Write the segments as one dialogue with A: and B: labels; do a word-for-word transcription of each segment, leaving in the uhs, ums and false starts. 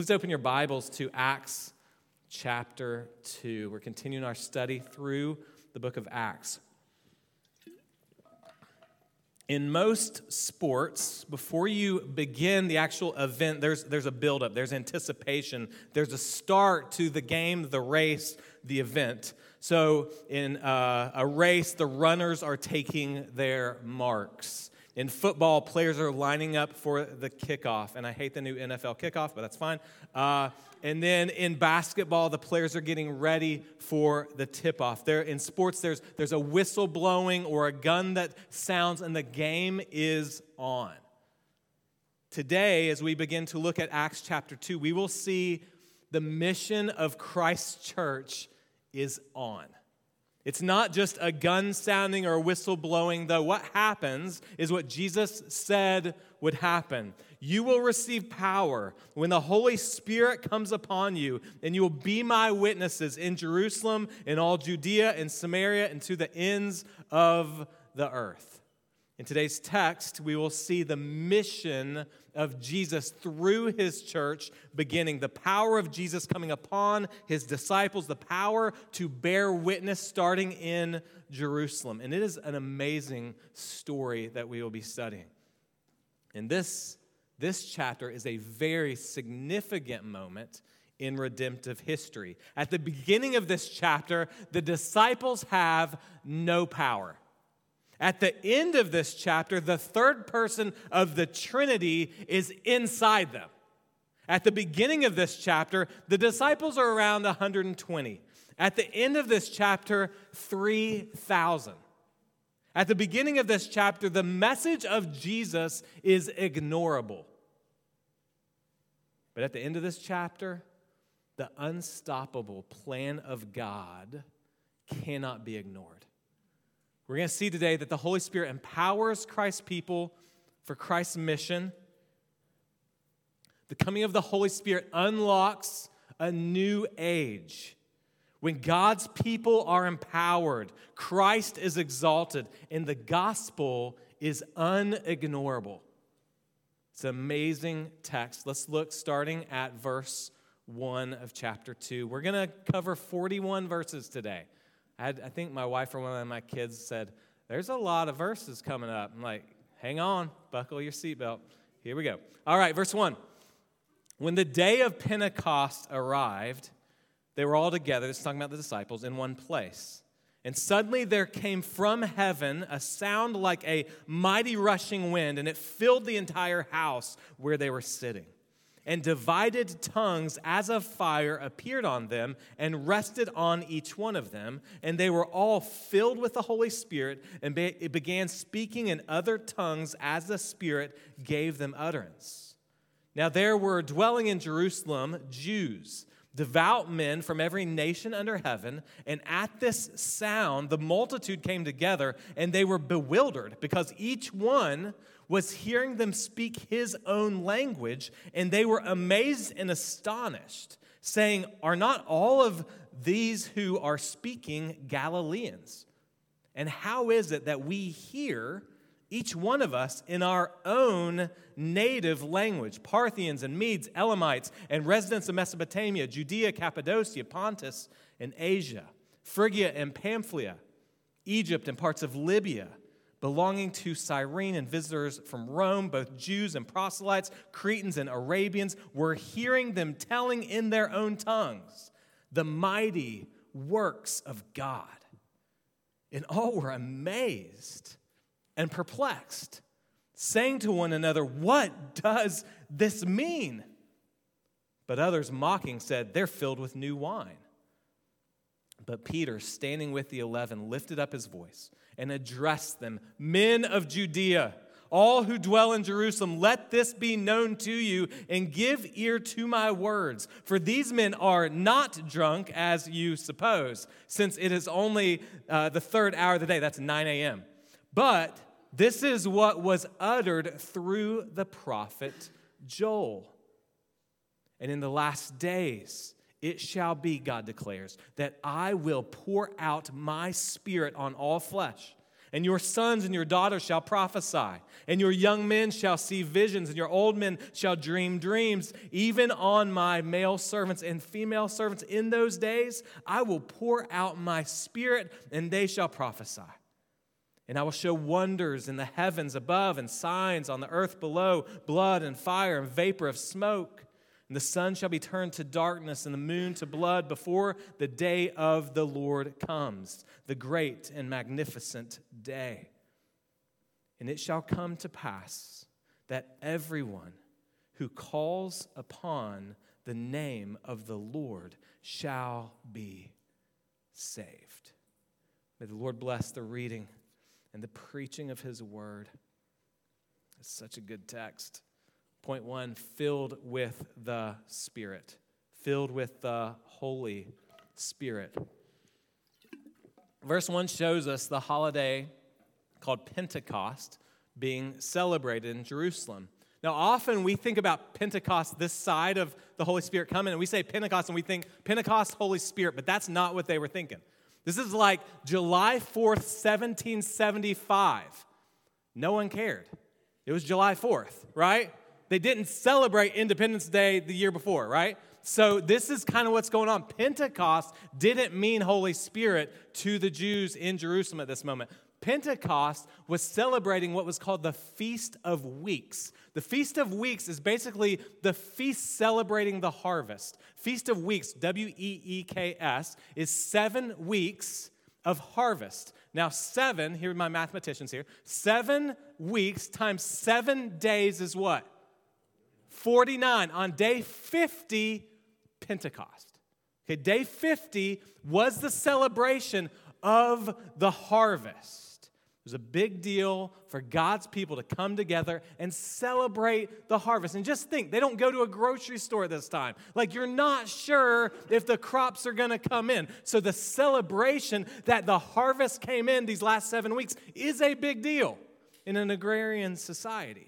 A: Please open your Bibles to Acts chapter two. We're continuing our study through the book of Acts. In most sports, before you begin the actual event, there's, there's a buildup, there's anticipation, there's a start to the game, the race, the event. So in uh, a race, the runners are taking their marks. In football, players are lining up for the kickoff, and I hate the new N F L kickoff, but that's fine. Uh, and then in basketball, the players are getting ready for the tip-off. There, in sports, there's, there's a whistle blowing or a gun that sounds, and the game is on. Today, as we begin to look at Acts chapter two, we will see the mission of Christ's church is on. It's not just a gun sounding or a whistle blowing, though. What happens is what Jesus said would happen. You will receive power when the Holy Spirit comes upon you, and you will be my witnesses in Jerusalem, in all Judea and Samaria, and to the ends of the earth. In today's text, we will see the mission of Jesus through his church beginning, the power of Jesus coming upon his disciples, the power to bear witness starting in Jerusalem. And it is an amazing story that we will be studying. And this, this chapter is a very significant moment in redemptive history. At the beginning of this chapter, the disciples have no power. At the end of this chapter, the third person of the Trinity is inside them. At the beginning of this chapter, the disciples are around one hundred twenty. At the end of this chapter, three thousand. At the beginning of this chapter, the message of Jesus is ignorable. But at the end of this chapter, the unstoppable plan of God cannot be ignored. We're going to see today that the Holy Spirit empowers Christ's people for Christ's mission. The coming of the Holy Spirit unlocks a new age. When God's people are empowered, Christ is exalted, and the gospel is unignorable. It's an amazing text. Let's look starting at verse one of chapter two. We're going to cover forty-one verses today. I, had, I think my wife or one of my kids said, there's a lot of verses coming up. I'm like, hang on, buckle your seatbelt. Here we go. All right, verse one. When the day of Pentecost arrived, they were all together, this is talking about the disciples, in one place. And suddenly there came from heaven a sound like a mighty rushing wind, and it filled the entire house where they were sitting. And divided tongues as of fire appeared on them and rested on each one of them. And they were all filled with the Holy Spirit and be- began speaking in other tongues as the Spirit gave them utterance. Now there were dwelling in Jerusalem Jews, devout men from every nation under heaven. And at this sound, the multitude came together, and they were bewildered because each one was hearing them speak his own language, and they were amazed and astonished, saying, are not all of these who are speaking Galileans? And how is it that we hear, each one of us, in our own native language? Parthians and Medes, Elamites, and residents of Mesopotamia, Judea, Cappadocia, Pontus, and Asia, Phrygia and Pamphylia, Egypt and parts of Libya, belonging to Cyrene, and visitors from Rome, both Jews and proselytes, Cretans and Arabians, were hearing them telling in their own tongues the mighty works of God. And all were amazed and perplexed, saying to one another, what does this mean? But others mocking said, they're filled with new wine. But Peter, standing with the eleven, lifted up his voice and addressed them, men of Judea, all who dwell in Jerusalem, let this be known to you, and give ear to my words. For these men are not drunk, as you suppose, since it is only uh, the third hour of the day. That's nine a.m. But this is what was uttered through the prophet Joel. And in the last days, it shall be, God declares, that I will pour out my Spirit on all flesh. And your sons and your daughters shall prophesy, and your young men shall see visions, and your old men shall dream dreams. Even on my male servants and female servants in those days, I will pour out my Spirit, and they shall prophesy. And I will show wonders in the heavens above and signs on the earth below, blood and fire and vapor of smoke. And the sun shall be turned to darkness and the moon to blood before the day of the Lord comes, the great and magnificent day. And it shall come to pass that everyone who calls upon the name of the Lord shall be saved. May the Lord bless the reading and the preaching of his word. It's such a good text. Point one, filled with the Spirit. Filled with the Holy Spirit. Verse one shows us the holiday called Pentecost being celebrated in Jerusalem. Now, often we think about Pentecost this side of the Holy Spirit coming, and we say Pentecost, and we think Pentecost, Holy Spirit, but that's not what they were thinking. This is like July fourth, seventeen seventy-five. No one cared. It was July fourth, right? They didn't celebrate Independence Day the year before, right? So this is kind of what's going on. Pentecost didn't mean Holy Spirit to the Jews in Jerusalem at this moment. Pentecost was celebrating what was called the Feast of Weeks. The Feast of Weeks is basically the feast celebrating the harvest. Feast of Weeks, W E E K S, is seven weeks of harvest. Now, seven, here are my mathematicians here, seven weeks times seven days is what? forty-nine. On day fifty, Pentecost. Okay, day fifty was the celebration of the harvest. It was a big deal for God's people to come together and celebrate the harvest. And just think, they don't go to a grocery store this time. Like, you're not sure if the crops are going to come in. So the celebration that the harvest came in these last seven weeks is a big deal in an agrarian society.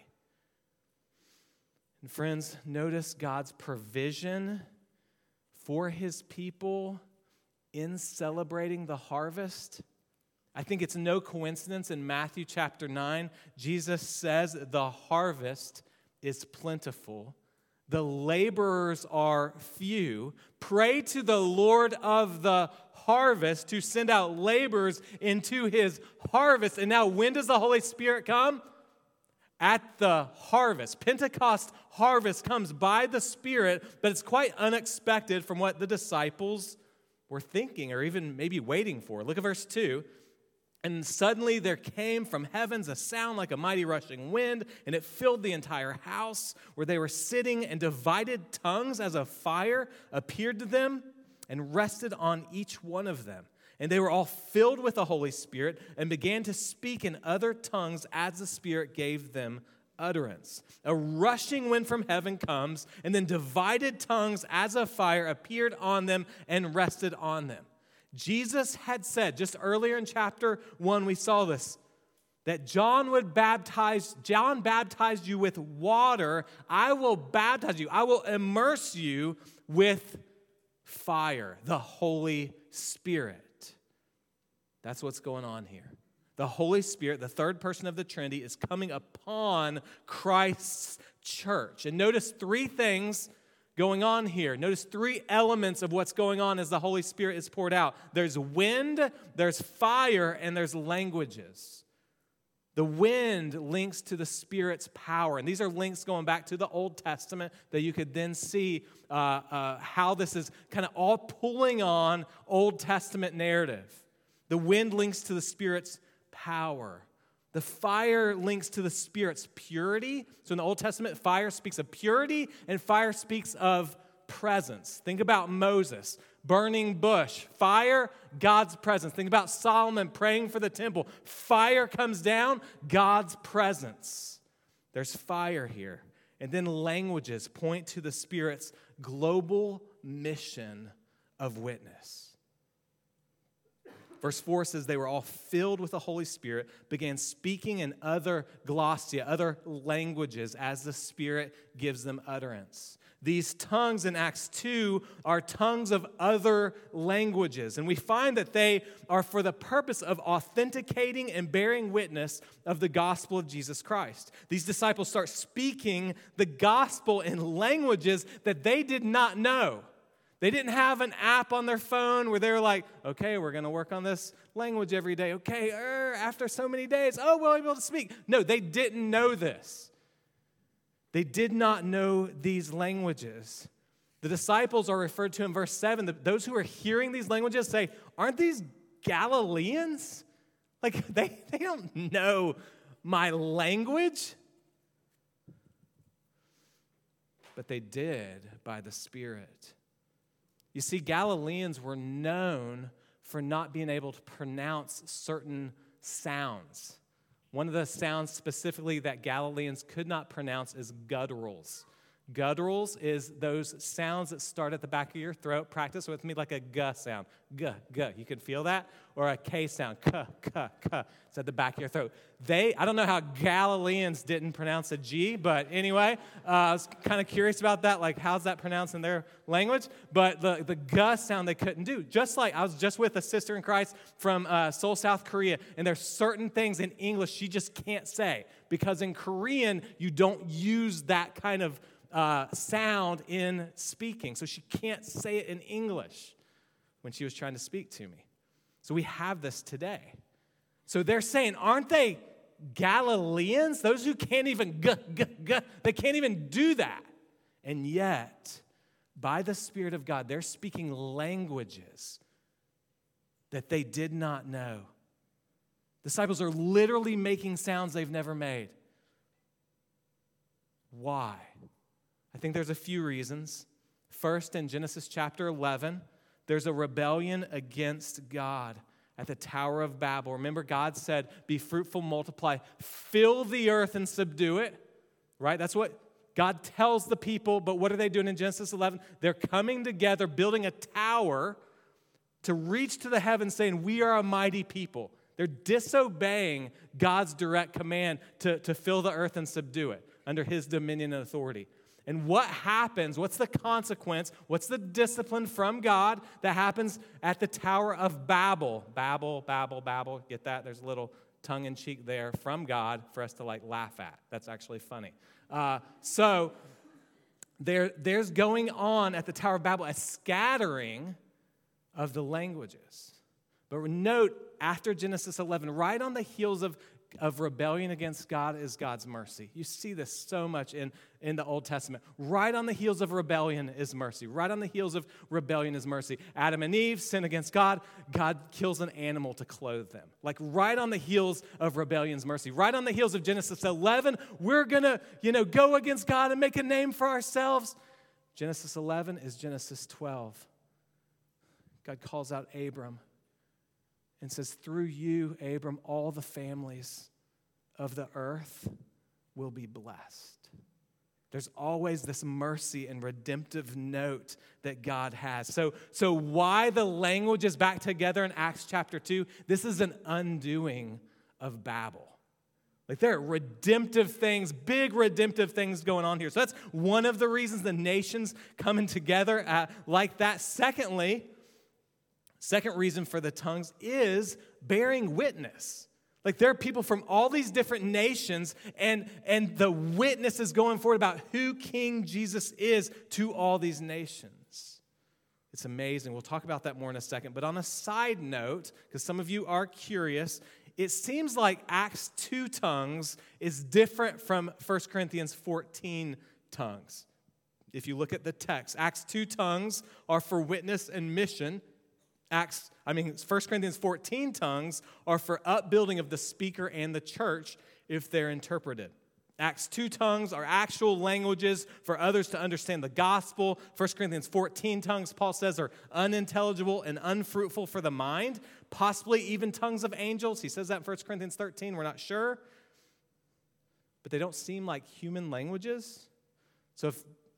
A: And friends, notice God's provision for his people in celebrating the harvest. I think it's no coincidence in Matthew chapter nine, Jesus says the harvest is plentiful. The laborers are few. Pray to the Lord of the harvest to send out laborers into his harvest. And now when does the Holy Spirit come? At the harvest. Pentecost harvest comes by the Spirit, but it's quite unexpected from what the disciples were thinking or even maybe waiting for. Look at verse two. And suddenly there came from heavens a sound like a mighty rushing wind, and it filled the entire house where they were sitting, and divided tongues as a fire appeared to them and rested on each one of them. And they were all filled with the Holy Spirit and began to speak in other tongues as the Spirit gave them utterance. A rushing wind from heaven comes, and then divided tongues as a fire appeared on them and rested on them. Jesus had said, just earlier in chapter one, we saw this, that John would baptize, John baptized you with water. I will baptize you. I will immerse you with fire, the Holy Spirit. That's what's going on here. The Holy Spirit, the third person of the Trinity, is coming upon Christ's church. And notice three things going on here. Notice three elements of what's going on as the Holy Spirit is poured out. There's wind, there's fire, and there's languages. The wind links to the Spirit's power. And these are links going back to the Old Testament that you could then see uh, uh, how this is kind of all pulling on Old Testament narrative. The wind links to the Spirit's power. The fire links to the Spirit's purity. So in the Old Testament, fire speaks of purity and fire speaks of presence. Think about Moses, burning bush. Fire, God's presence. Think about Solomon praying for the temple. Fire comes down, God's presence. There's fire here. And then languages point to the Spirit's global mission of witness. Verse four says they were all filled with the Holy Spirit, began speaking in other glossia, other languages, as the Spirit gives them utterance. These tongues in Acts two are tongues of other languages, and we find that they are for the purpose of authenticating and bearing witness of the gospel of Jesus Christ. These disciples start speaking the gospel in languages that they did not know. They didn't have an app on their phone where they were like, okay, we're going to work on this language every day. Okay, er, after so many days, oh, we'll be able to speak. No, they didn't know this. They did not know these languages. The disciples are referred to in verse seven. Those who are hearing these languages say, aren't these Galileans? Like, they, they don't know my language. But they did by the Spirit. You see, Galileans were known for not being able to pronounce certain sounds. One of the sounds specifically that Galileans could not pronounce is gutturals. Gutturals is those sounds that start at the back of your throat. Practice with me like a G sound. G, G. You can feel that? Or a K sound. K, K, K. It's at the back of your throat. They, I don't know how Galileans didn't pronounce a G, but anyway, uh, I was kind of curious about that. Like, how's that pronounced in their language? But the, the G sound they couldn't do. Just like I was just with a sister in Christ from uh, Seoul, South Korea, and there's certain things in English she just can't say because in Korean, you don't use that kind of Uh, sound in speaking. So she can't say it in English when she was trying to speak to me. So we have this today. So they're saying, aren't they Galileans? Those who can't even, g, g, g, they can't even do that. And yet, by the Spirit of God, they're speaking languages that they did not know. Disciples are literally making sounds they've never made. Why? I think there's a few reasons. First, in Genesis chapter eleven, there's a rebellion against God at the Tower of Babel. Remember, God said, be fruitful, multiply, fill the earth and subdue it, right? That's what God tells the people, but what are they doing in Genesis eleven? They're coming together, building a tower to reach to the heavens, saying, we are a mighty people. They're disobeying God's direct command to, to fill the earth and subdue it under his dominion and authority. And what happens, what's the consequence, what's the discipline from God that happens at the Tower of Babel? Babel, Babel, Babel, get that? There's a little tongue-in-cheek there from God for us to like laugh at. That's actually funny. Uh, so there, there's going on at the Tower of Babel a scattering of the languages. But note, after Genesis eleven, right on the heels of of rebellion against God is God's mercy. You see this so much in, in the Old Testament. Right on the heels of rebellion is mercy. Right on the heels of rebellion is mercy. Adam and Eve sin against God. God kills an animal to clothe them. Like right on the heels of rebellion's mercy. Right on the heels of Genesis eleven, we're going to, you know, go against God and make a name for ourselves. Genesis eleven is Genesis twelve. God calls out Abram and says, through you, Abram, all the families of the earth will be blessed. There's always this mercy and redemptive note that God has. So, so why the language is back together in Acts chapter two? This is an undoing of Babel. Like there are redemptive things, big redemptive things going on here. So that's one of the reasons the nations coming together at, like that. Secondly, Second reason for the tongues is bearing witness. Like there are people from all these different nations, and, and the witness is going forward about who King Jesus is to all these nations. It's amazing. We'll talk about that more in a second. But on a side note, because some of you are curious, it seems like Acts two tongues is different from First Corinthians fourteen tongues. If you look at the text, Acts two tongues are for witness and mission. Acts, I mean, First Corinthians fourteen tongues are for upbuilding of the speaker and the church if they're interpreted. Acts two tongues are actual languages for others to understand the gospel. First Corinthians fourteen tongues, Paul says, are unintelligible and unfruitful for the mind, possibly even tongues of angels. He says that in First Corinthians thirteen, we're not sure. But they don't seem like human languages. So if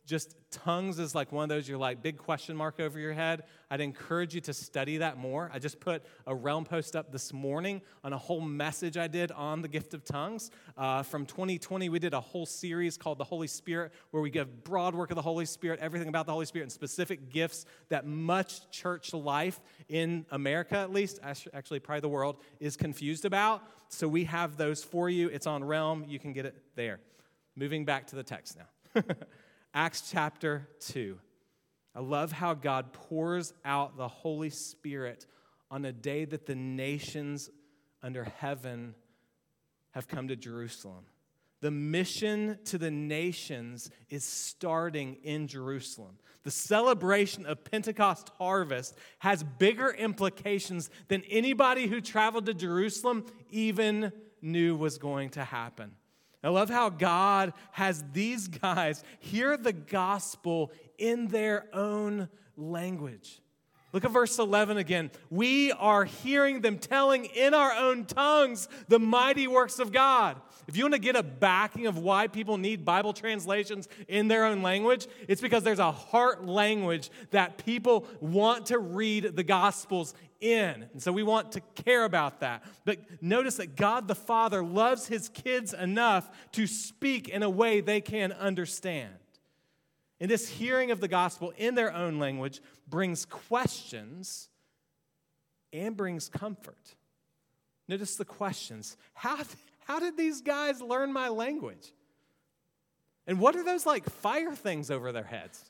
A: just tongues is like one of those, you're like, big question mark over your head, I'd encourage you to study that more. I just put a Realm post up this morning on a whole message I did on the gift of tongues. Uh, from twenty twenty, we did a whole series called The Holy Spirit, where we give broad work of the Holy Spirit, everything about the Holy Spirit, and specific gifts that much church life in America, at least, actually probably the world, is confused about. So we have those for you. It's on Realm. You can get it there. Moving back to the text now. Acts chapter two. I love how God pours out the Holy Spirit on a day that the nations under heaven have come to Jerusalem. The mission to the nations is starting in Jerusalem. The celebration of Pentecost harvest has bigger implications than anybody who traveled to Jerusalem even knew was going to happen. I love how God has these guys hear the gospel in their own language. Look at verse eleven again. We are hearing them telling in our own tongues the mighty works of God. If you want to get a backing of why people need Bible translations in their own language, it's because there's a heart language that people want to read the Gospels in. And so we want to care about that. But notice that God the Father loves his kids enough to speak in a way they can understand. And this hearing of the gospel in their own language brings questions and brings comfort. Notice the questions. How, how did these guys learn my language? And what are those like fire things over their heads?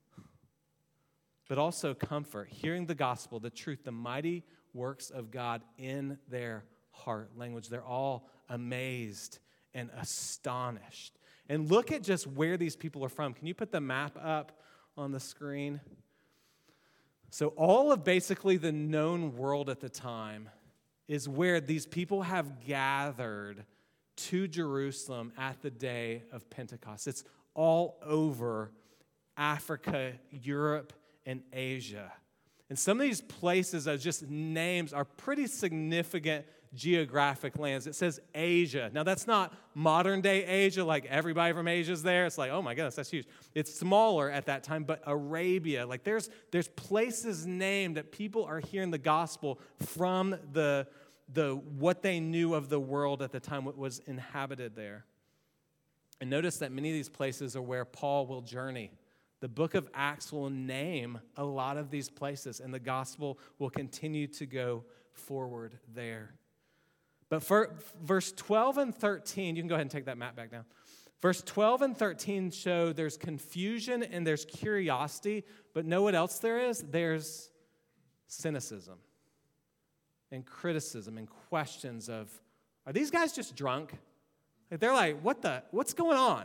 A: But also comfort, hearing the gospel, the truth, the mighty works of God in their heart language. They're all amazed and astonished. And look at just where these people are from. Can you put the map up on the screen? So all of basically the known world at the time is where these people have gathered to Jerusalem at the day of Pentecost. It's all over Africa, Europe, and Asia. And some of these places are just names, are pretty significant geographic lands. It says Asia. Now, that's not modern-day Asia, like everybody from Asia is there. It's like, oh my goodness, that's huge. It's smaller at that time, but Arabia. Like there's, there's places named that people are hearing the gospel from the, the what they knew of the world at the time, what was inhabited there. And notice that many of these places are where Paul will journey. The book of Acts will name a lot of these places, and the gospel will continue to go forward there. But for verse twelve and thirteen, you can go ahead and take that map back down. Verse twelve and thirteen show there's confusion and there's curiosity, but know what else there is? There's cynicism and criticism and questions of, are these guys just drunk? Like they're like, what the, what's going on?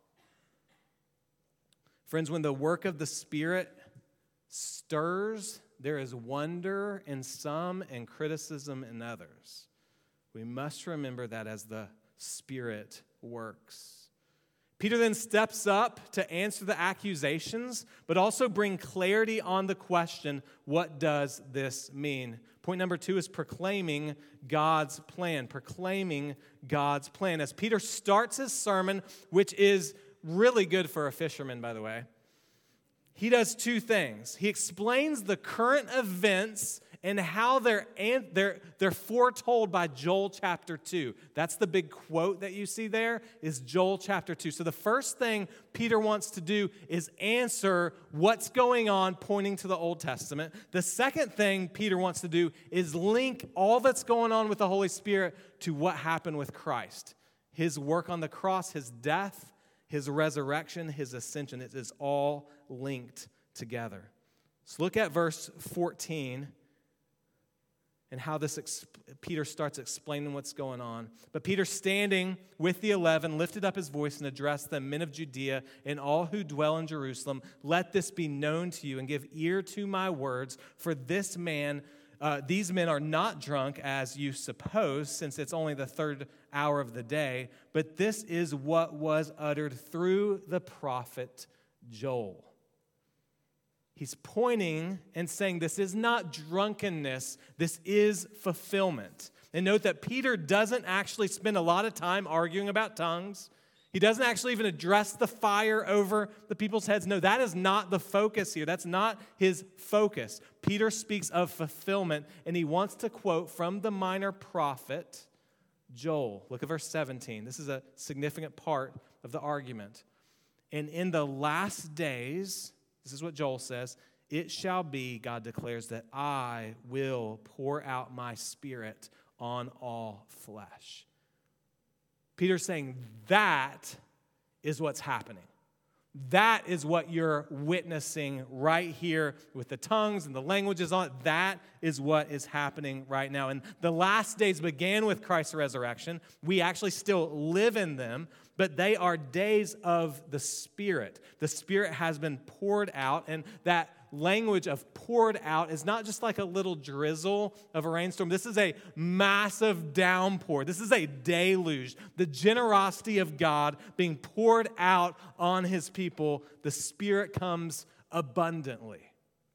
A: Friends, when the work of the Spirit stirs, there is wonder in some and criticism in others. We must remember that as the Spirit works. Peter then steps up to answer the accusations, but also bring clarity on the question, what does this mean? Point number two is proclaiming God's plan, proclaiming God's plan. As Peter starts his sermon, which is really good for a fisherman, by the way, he does two things. He explains the current events and how they're, they're, they're foretold by Joel chapter two. That's the big quote that you see there, is Joel chapter two. So the first thing Peter wants to do is answer what's going on pointing to the Old Testament. The second thing Peter wants to do is link all that's going on with the Holy Spirit to what happened with Christ. His work on the cross, his death, his resurrection, his ascension. It is all linked together. So look at verse fourteen. And how this exp- Peter starts explaining what's going on. But Peter, standing with the eleven, lifted up his voice and addressed them, men of Judea and all who dwell in Jerusalem, let this be known to you and give ear to my words. For this man, uh, these men are not drunk as you suppose, since it's only the third hour of the day. But this is what was uttered through the prophet Joel. He's pointing and saying this is not drunkenness, this is fulfillment. And note that Peter doesn't actually spend a lot of time arguing about tongues. He doesn't actually even address the fire over the people's heads. No, that is not the focus here. That's not his focus. Peter speaks of fulfillment, and he wants to quote from the minor prophet Joel. Look at verse seventeen. This is a significant part of the argument. And in the last days, this is what Joel says, it shall be, God declares, that I will pour out my Spirit on all flesh. Peter's saying that is what's happening. That is what you're witnessing right here with the tongues and the languages on it. That is what is happening right now. And the last days began with Christ's resurrection. We actually still live in them, but they are days of the Spirit. The Spirit has been poured out, and that language of poured out is not just like a little drizzle of a rainstorm. This is a massive downpour. This is a deluge. The generosity of God being poured out on his people. The Spirit comes abundantly.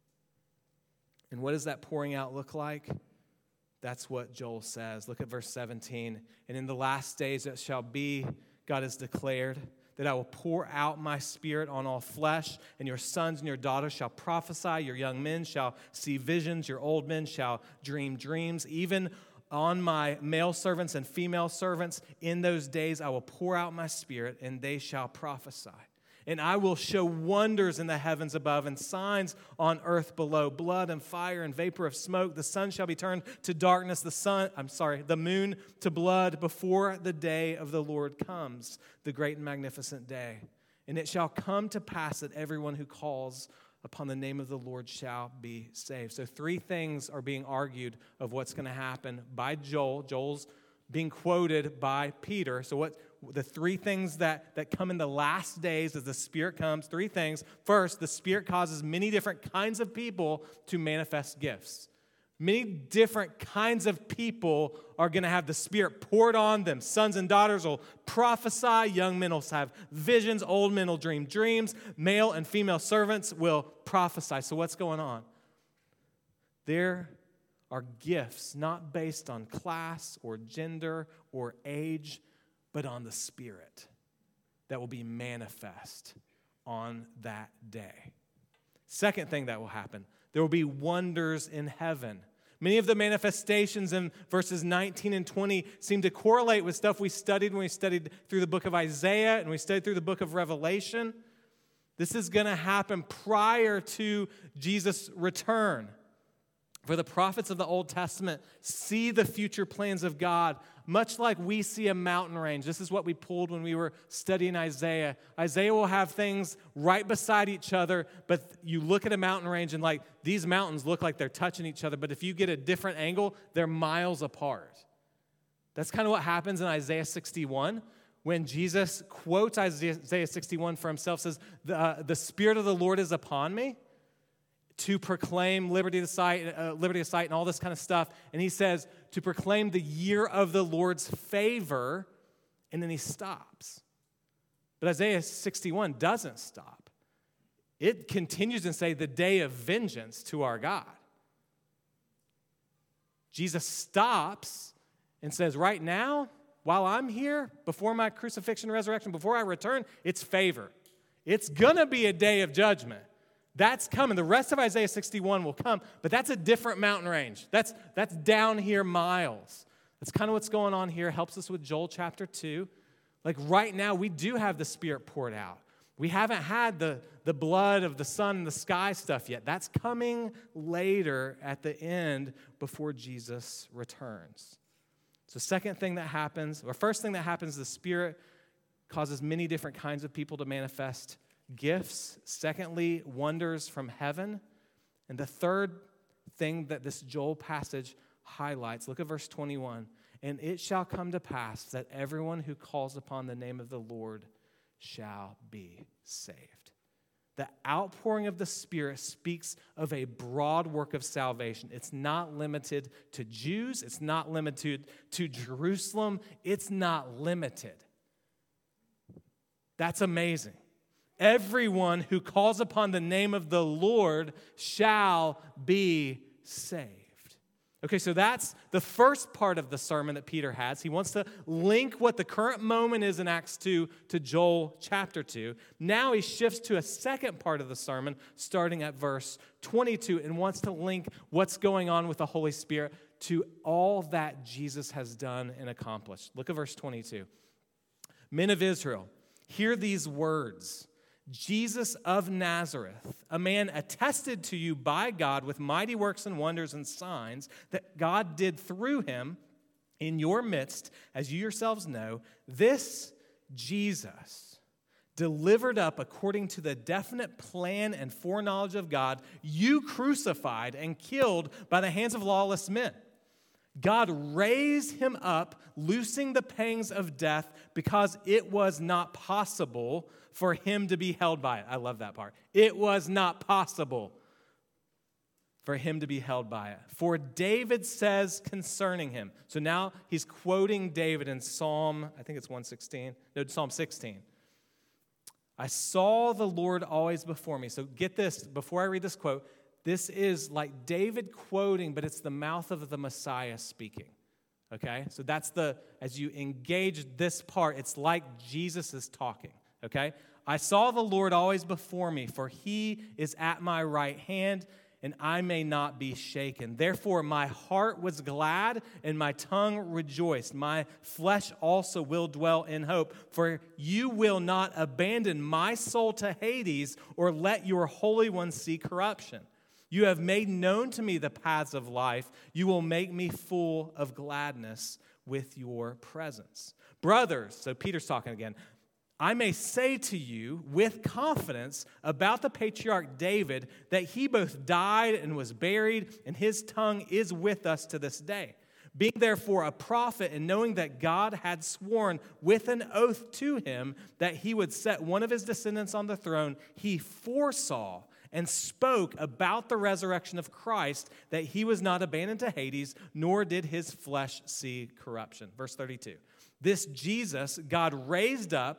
A: And what does that pouring out look like? That's what Joel says. Look at verse seventeen. And in the last days it shall be, God has declared, that I will pour out my Spirit on all flesh, and your sons and your daughters shall prophesy, your young men shall see visions, your old men shall dream dreams. Even on my male servants and female servants, in those days I will pour out my Spirit, and they shall prophesy. And I will show wonders in the heavens above and signs on earth below, blood and fire and vapor of smoke. The sun shall be turned to darkness, the sun, I'm sorry, the moon to blood before the day of the Lord comes, the great and magnificent day. And it shall come to pass that everyone who calls upon the name of the Lord shall be saved. So three things are being argued of what's going to happen by Joel. Joel's being quoted by Peter. So what the three things that, that come in the last days as the Spirit comes, three things. First, the Spirit causes many different kinds of people to manifest gifts. Many different kinds of people are going to have the Spirit poured on them. Sons and daughters will prophesy. Young men will have visions. Old men will dream dreams. Male and female servants will prophesy. So what's going on? There are gifts not based on class or gender or age, but on the Spirit that will be manifest on that day. Second thing that will happen, there will be wonders in heaven. Many of the manifestations in verses nineteen and twenty seem to correlate with stuff we studied when we studied through the book of Isaiah and we studied through the book of Revelation. This is going to happen prior to Jesus' return. For the prophets of the Old Testament see the future plans of God, much like we see a mountain range. This is what we pulled when we were studying Isaiah. Isaiah will have things right beside each other, but you look at a mountain range and like these mountains look like they're touching each other, but if you get a different angle, they're miles apart. That's kind of what happens in Isaiah sixty-one. When Jesus quotes Isaiah sixty-one for himself, says, the, uh, the Spirit of the Lord is upon me, to proclaim liberty of sight, uh, liberty of sight and all this kind of stuff. And he says, to proclaim the year of the Lord's favor, and then he stops. But Isaiah sixty-one doesn't stop. It continues to say the day of vengeance to our God. Jesus stops and says, right now, while I'm here, before my crucifixion and resurrection, before I return, it's favor. It's going to be a day of judgment. That's coming. The rest of Isaiah sixty-one will come, but that's a different mountain range. That's, that's down here miles. That's kind of what's going on here. Helps us with Joel chapter two. Like right now, we do have the Spirit poured out. We haven't had the, the blood of the sun and the sky stuff yet. That's coming later at the end before Jesus returns. So second thing that happens, or first thing that happens, the Spirit causes many different kinds of people to manifest gifts. Secondly, wonders from heaven. And the third thing that this Joel passage highlights, look at verse twenty-one. And it shall come to pass that everyone who calls upon the name of the Lord shall be saved. The outpouring of the Spirit speaks of a broad work of salvation. It's not limited to Jews. It's not limited to Jerusalem. It's not limited. That's amazing. Everyone who calls upon the name of the Lord shall be saved. Okay, so that's the first part of the sermon that Peter has. He wants to link what the current moment is in Acts two to Joel chapter two. Now he shifts to a second part of the sermon, starting at verse twenty-two, and wants to link what's going on with the Holy Spirit to all that Jesus has done and accomplished. Look at verse twenty-two. Men of Israel, hear these words. Jesus of Nazareth, a man attested to you by God with mighty works and wonders and signs that God did through him in your midst, as you yourselves know, this Jesus, delivered up according to the definite plan and foreknowledge of God, you crucified and killed by the hands of lawless men. God raised him up, loosing the pangs of death, because it was not possible for him to be held by it. I love that part. It was not possible for him to be held by it. For David says concerning him. So now he's quoting David in Psalm, I think it's one sixteen. No, Psalm sixteen. I saw the Lord always before me. So get this, before I read this quote, this is like David quoting, but it's the mouth of the Messiah speaking. Okay? So that's the, as you engage this part, it's like Jesus is talking. Okay? I saw the Lord always before me, for he is at my right hand, and I may not be shaken. Therefore, my heart was glad, and my tongue rejoiced. My flesh also will dwell in hope, for you will not abandon my soul to Hades, or let your Holy One see corruption. You have made known to me the paths of life. You will make me full of gladness with your presence. Brothers, so Peter's talking again, I may say to you with confidence about the patriarch David that he both died and was buried, and his tongue is with us to this day. Being therefore a prophet, and knowing that God had sworn with an oath to him that he would set one of his descendants on the throne, he foresaw and spoke about the resurrection of Christ, that he was not abandoned to Hades, nor did his flesh see corruption. Verse thirty-two. This Jesus God raised up,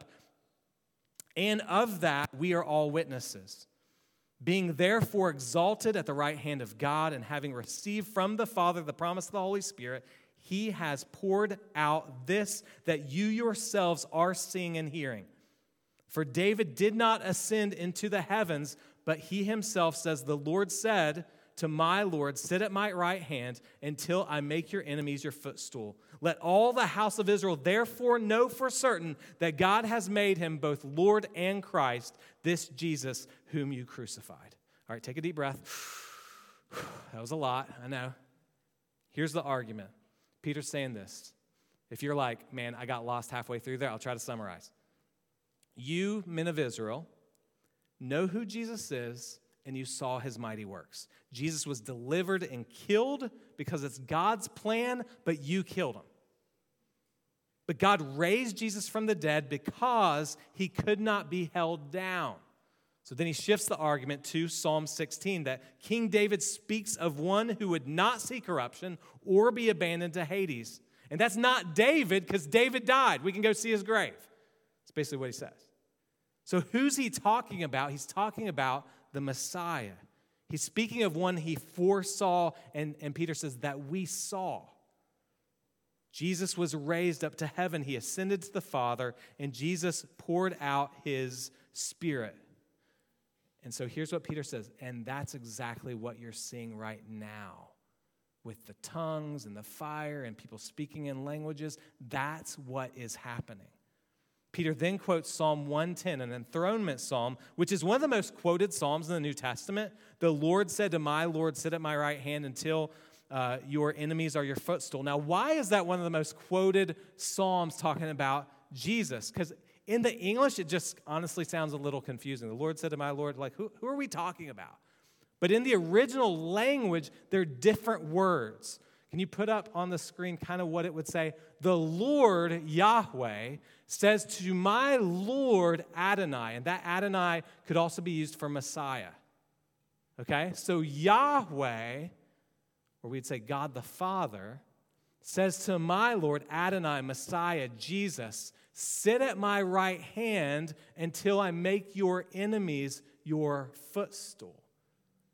A: and of that we are all witnesses. Being therefore exalted at the right hand of God, and having received from the Father the promise of the Holy Spirit, he has poured out this that you yourselves are seeing and hearing. For David did not ascend into the heavens, but he himself says, the Lord said to my Lord, sit at my right hand until I make your enemies your footstool. Let all the house of Israel therefore know for certain that God has made him both Lord and Christ, this Jesus whom you crucified. All right, take a deep breath. That was a lot, I know. Here's the argument. Peter's saying this. If you're like, man, I got lost halfway through there, I'll try to summarize. You, men of Israel, know who Jesus is, and you saw his mighty works. Jesus was delivered and killed because it's God's plan, but you killed him. But God raised Jesus from the dead because he could not be held down. So then he shifts the argument to Psalm sixteen, that King David speaks of one who would not see corruption or be abandoned to Hades. And that's not David, because David died. We can go see his grave. That's basically what he says. So who's he talking about? He's talking about the Messiah. He's speaking of one he foresaw, and, and Peter says that we saw. Jesus was raised up to heaven. He ascended to the Father, and Jesus poured out his Spirit. And so here's what Peter says, and that's exactly what you're seeing right now. With the tongues and the fire and people speaking in languages, that's what is happening. Peter then quotes Psalm one ten, an enthronement psalm, which is one of the most quoted psalms in the New Testament. The Lord said to my Lord, sit at my right hand until uh, your enemies are your footstool. Now, why is that one of the most quoted psalms talking about Jesus? Because in the English, it just honestly sounds a little confusing. The Lord said to my Lord, like, who, who are we talking about? But in the original language, they're different words. Can you put up on the screen kind of what it would say? The Lord, Yahweh, says to my Lord Adonai. And that Adonai could also be used for Messiah. Okay? So Yahweh, or we'd say God the Father, says to my Lord Adonai, Messiah, Jesus, sit at my right hand until I make your enemies your footstool.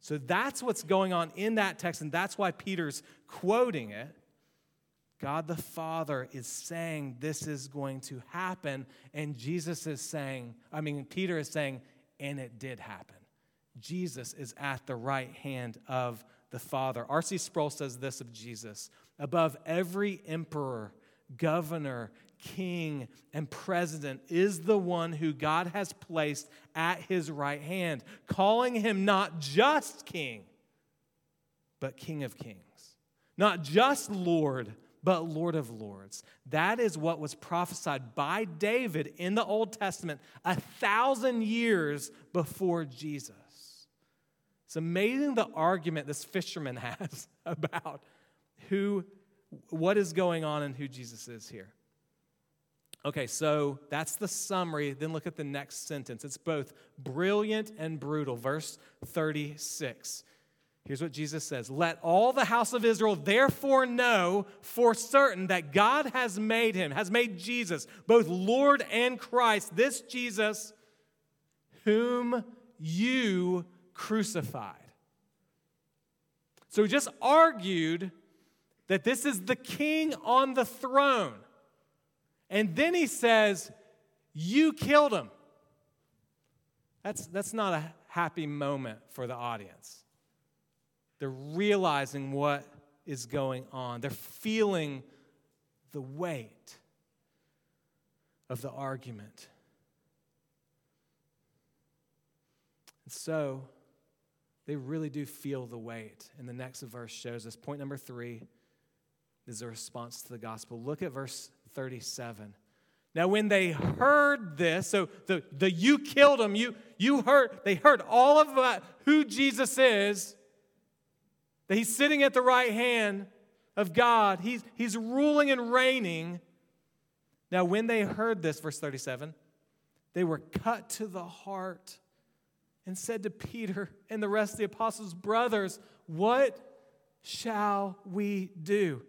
A: So that's what's going on in that text, and that's why Peter's quoting it. God the Father is saying this is going to happen, and Jesus is saying, I mean, Peter is saying, and it did happen. Jesus is at the right hand of the Father. R C Sproul says this of Jesus: above every emperor, governor, king, and president is the one who God has placed at his right hand, calling him not just king, but King of kings. Not just Lord, but Lord of lords. That is what was prophesied by David in the Old Testament a thousand years before Jesus. It's amazing the argument this fisherman has about who, what is going on and who Jesus is here. Okay, so that's the summary. Then look at the next sentence. It's both brilliant and brutal. Verse thirty-six. Here's what Jesus says: let all the house of Israel therefore know for certain that God has made him, has made Jesus, both Lord and Christ, this Jesus whom you crucified. So we just argued that this is the king on the throne. And then he says, you killed him. That's, that's not a happy moment for the audience. They're realizing what is going on. They're feeling the weight of the argument. And so they really do feel the weight. And the next verse shows us. Point number three is a response to the gospel. Look at verse thirty-seven. Now when they heard this, so the, the you killed him, you, you heard, they heard all of uh, who Jesus is, that he's sitting at the right hand of God. He's, he's ruling and reigning. Now when they heard this, verse thirty-seven, they were cut to the heart and said to Peter and the rest of the apostles, brothers, what shall we do?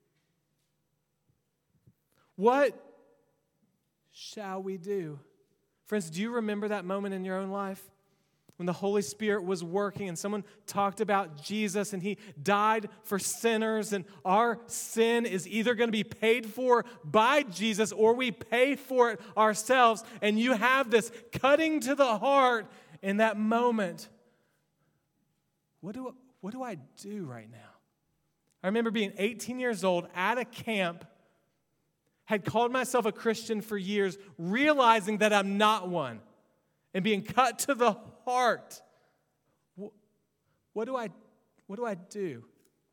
A: What shall we do? Friends, do you remember that moment in your own life when the Holy Spirit was working and someone talked about Jesus and he died for sinners, and our sin is either going to be paid for by Jesus or we pay for it ourselves, and you have this cutting to the heart in that moment? What do, what do I do right now? I remember being eighteen years old at a camp, had called myself a Christian for years, realizing that I'm not one, and being cut to the heart. What do I, what do I do?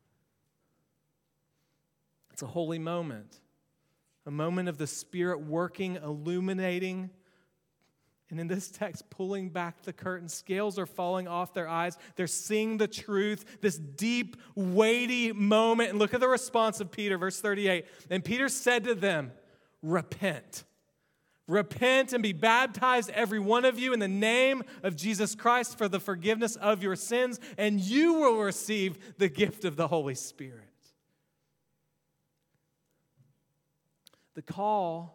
A: It's a holy moment, a moment of the Spirit working, illuminating, and in this text, pulling back the curtain. Scales are falling off their eyes. They're seeing the truth, this deep, weighty moment. And look at the response of Peter, verse thirty-eight. And Peter said to them, repent. Repent and be baptized, every one of you, in the name of Jesus Christ for the forgiveness of your sins, and you will receive the gift of the Holy Spirit. The call,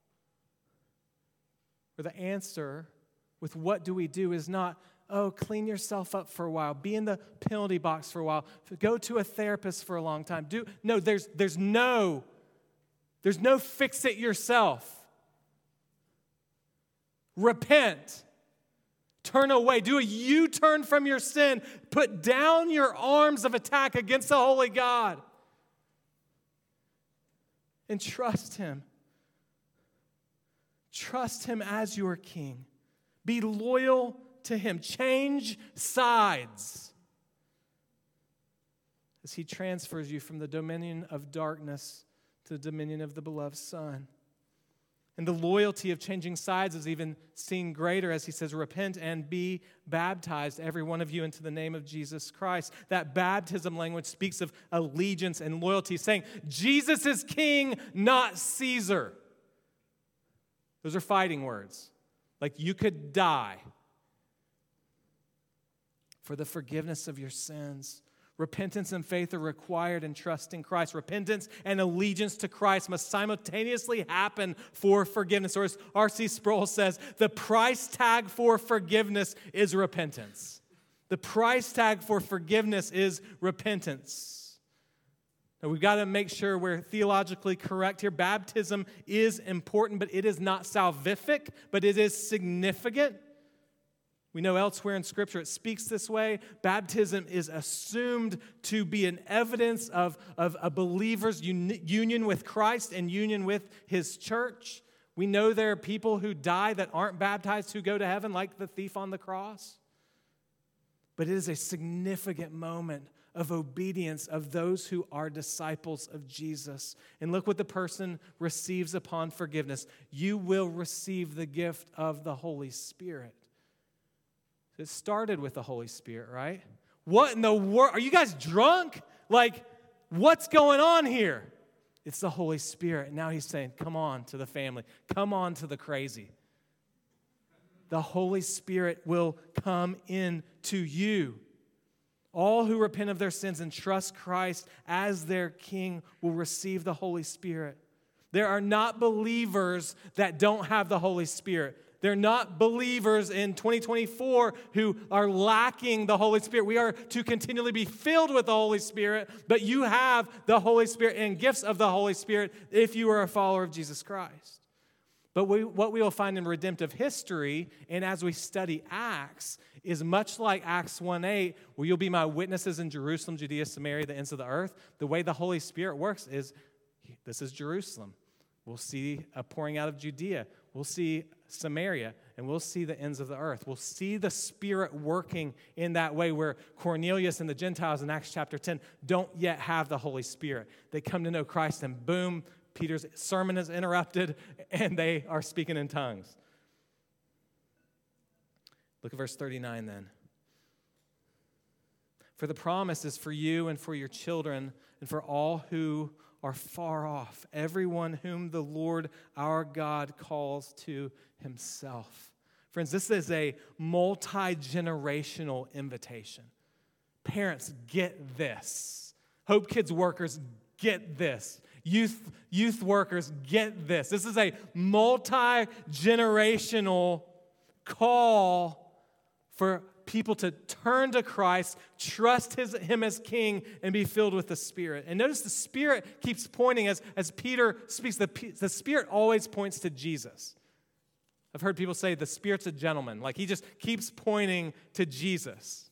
A: or the answer with what do we do, is not, oh, clean yourself up for a while, be in the penalty box for a while, go to a therapist for a long time. Do no, there's there's no, there's no fix it yourself. Repent. Turn away. Do a U-turn from your sin. Put down your arms of attack against the holy God. And trust him. Trust him as your king. Be loyal to him. Change sides as he transfers you from the dominion of darkness to the dominion of the beloved Son. And the loyalty of changing sides is even seen greater as he says, repent and be baptized, every one of you, into the name of Jesus Christ. That baptism language speaks of allegiance and loyalty, saying, Jesus is king, not Caesar. Those are fighting words. Like you could die for the forgiveness of your sins. Repentance and faith are required in trusting Christ. Repentance and allegiance to Christ must simultaneously happen for forgiveness. Or as R C Sproul says, the price tag for forgiveness is repentance. The price tag for forgiveness is repentance. Now, we've got to make sure we're theologically correct here. Baptism is important, but it is not salvific, but it is significant. We know elsewhere in Scripture it speaks this way. Baptism is assumed to be an evidence of, of a believer's uni- union with Christ and union with his church. We know there are people who die that aren't baptized who go to heaven, like the thief on the cross. But it is a significant moment of obedience of those who are disciples of Jesus. And look what the person receives upon forgiveness. You will receive the gift of the Holy Spirit. It started with the Holy Spirit, right? What in the world? Are you guys drunk? Like, what's going on here? It's the Holy Spirit. Now he's saying, come on to the family. Come on to the crazy. The Holy Spirit will come in to you. All who repent of their sins and trust Christ as their King will receive the Holy Spirit. There are not believers that don't have the Holy Spirit. They're not believers in twenty twenty-four who are lacking the Holy Spirit. We are to continually be filled with the Holy Spirit, but you have the Holy Spirit and gifts of the Holy Spirit if you are a follower of Jesus Christ. But we, what we will find in redemptive history and as we study Acts is much like Acts one eight, where you'll be my witnesses in Jerusalem, Judea, Samaria, the ends of the earth. The way the Holy Spirit works is, this is Jerusalem. We'll see a pouring out of Judea. We'll see Samaria, and we'll see the ends of the earth. We'll see the Spirit working in that way where Cornelius and the Gentiles in Acts chapter ten don't yet have the Holy Spirit. They come to know Christ, and boom, Peter's sermon is interrupted, and they are speaking in tongues. Look at verse thirty-nine then. For the promise is for you and for your children and for all who are far off, everyone whom the Lord our God calls to himself. Friends, this is a multi-generational invitation. Parents, get this. Hope Kids workers, get this. Youth, youth workers, get this. This is a multi-generational call for people to turn to Christ, trust his, him as King, and be filled with the Spirit. And notice the Spirit keeps pointing, as, as Peter speaks, the, the Spirit always points to Jesus. I've heard people say the Spirit's a gentleman. Like he just keeps pointing to Jesus.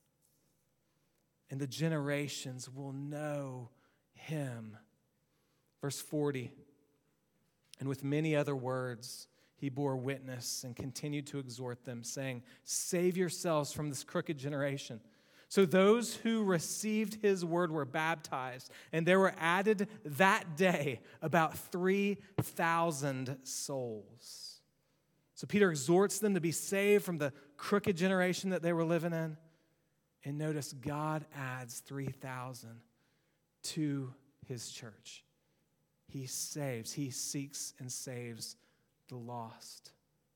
A: And the generations will know him. Verse forty, and with many other words, he bore witness and continued to exhort them, saying, save yourselves from this crooked generation. So those who received his word were baptized, and there were added that day about three thousand souls. So Peter exhorts them to be saved from the crooked generation that they were living in. And notice God adds three thousand to his church. He saves, he seeks and saves the lost.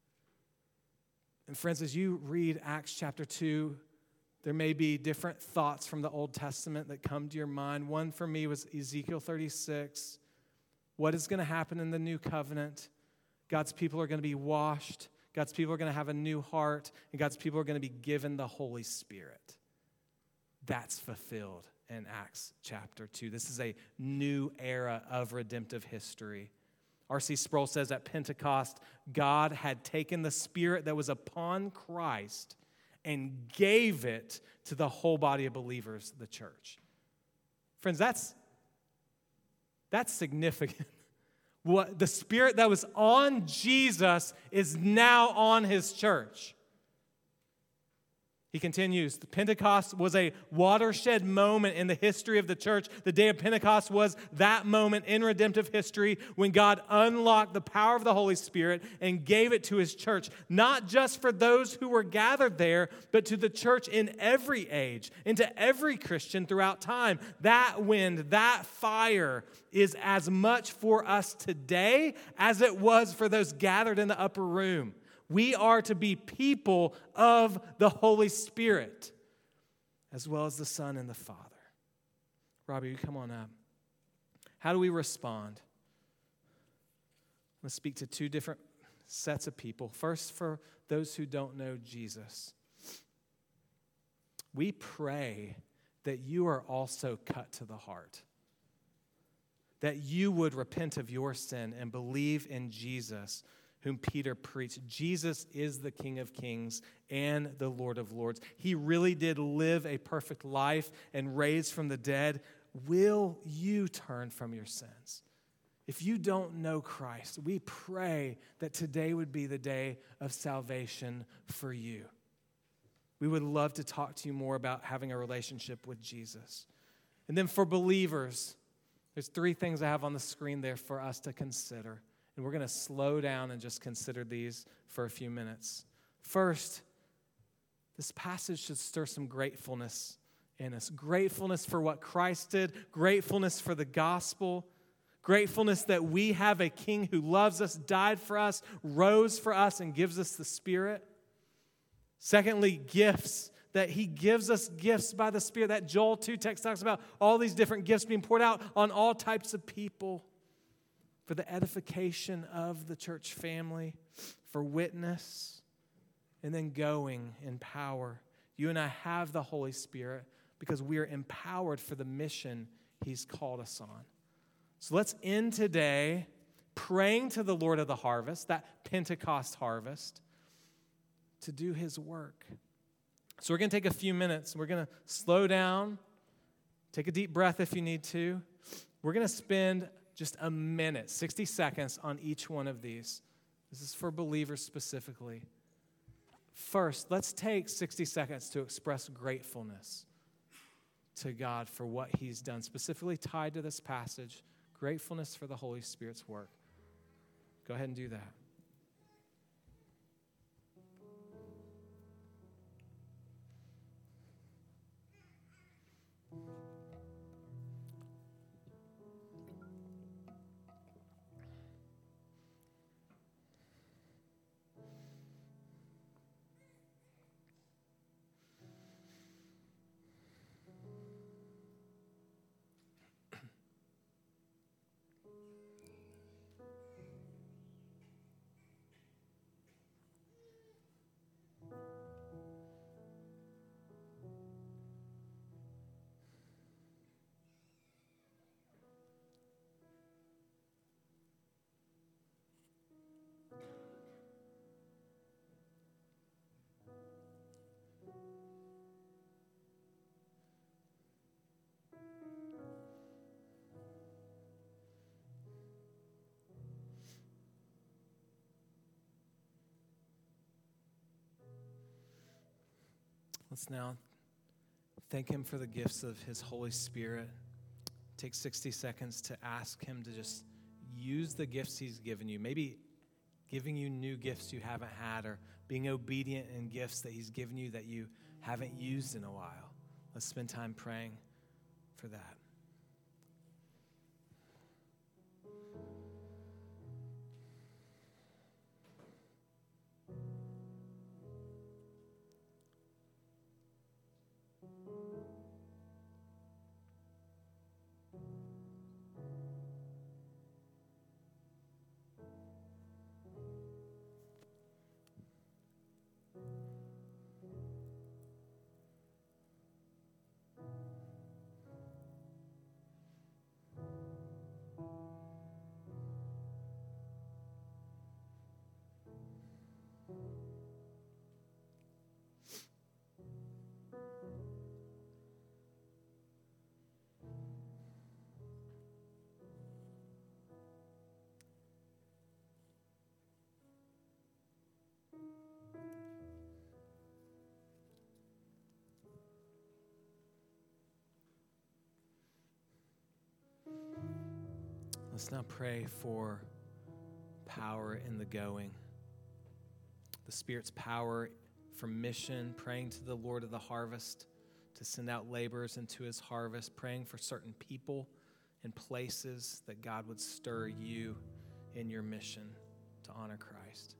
A: And friends, as you read Acts chapter two, there may be different thoughts from the Old Testament that come to your mind. One for me was Ezekiel thirty-six. What is going to happen in the new covenant? God's people are going to be washed. God's people are going to have a new heart. And God's people are going to be given the Holy Spirit. That's fulfilled in Acts chapter two. This is a new era of redemptive history. R C Sproul says at Pentecost, God had taken the Spirit that was upon Christ and gave it to the whole body of believers, the church. Friends, that's, that's significant. What the Spirit that was on Jesus is now on his church. He continues, Pentecost was a watershed moment in the history of the church. The day of Pentecost was that moment in redemptive history when God unlocked the power of the Holy Spirit and gave it to his church, not just for those who were gathered there, but to the church in every age, and to every Christian throughout time. That wind, that fire is as much for us today as it was for those gathered in the upper room. We are to be people of the Holy Spirit, as well as the Son and the Father. Robbie, you come on up. How do we respond? I'm going to speak to two different sets of people. First, for those who don't know Jesus. we pray that you are also cut to the heart, that you would repent of your sin and believe in Jesus, whom Peter preached. Jesus is the King of Kings and the Lord of Lords. He really did live a perfect life and raised from the dead. Will you turn from your sins? If you don't know Christ, we pray that today would be the day of salvation for you. We would love to talk to you more about having a relationship with Jesus. And then for believers, there's three things I have on the screen there for us to consider. And we're going to slow down and just consider these for a few minutes. First, this passage should stir some gratefulness in us. Gratefulness for what Christ did, gratefulness for the gospel, gratefulness that we have a King who loves us, died for us, rose for us, and gives us the Spirit. Secondly, gifts, that he gives us gifts by the Spirit. That Joel two text talks about all these different gifts being poured out on all types of people for the edification of the church family, for witness, and then going in power. You and I have the Holy Spirit because we are empowered for the mission he's called us on. So let's end today praying to the Lord of the harvest, that Pentecost harvest, to do his work. So we're going to take a few minutes. We're going to slow down, take a deep breath if you need to. We're going to spend just a minute, sixty seconds on each one of these. This is for believers specifically. First, let's take sixty seconds to express gratefulness to God for what he's done, specifically tied to this passage, gratefulness for the Holy Spirit's work. Go ahead and do that. Let's now thank him for the gifts of his Holy Spirit. Take sixty seconds to ask him to just use the gifts he's given you. Maybe giving you new gifts you haven't had, or being obedient in gifts that he's given you that you haven't used in a while. Let's spend time praying for that. Let's now pray for power in the going. The Spirit's power for mission, praying to the Lord of the harvest to send out laborers into his harvest, praying for certain people and places that God would stir you in your mission to honor Christ.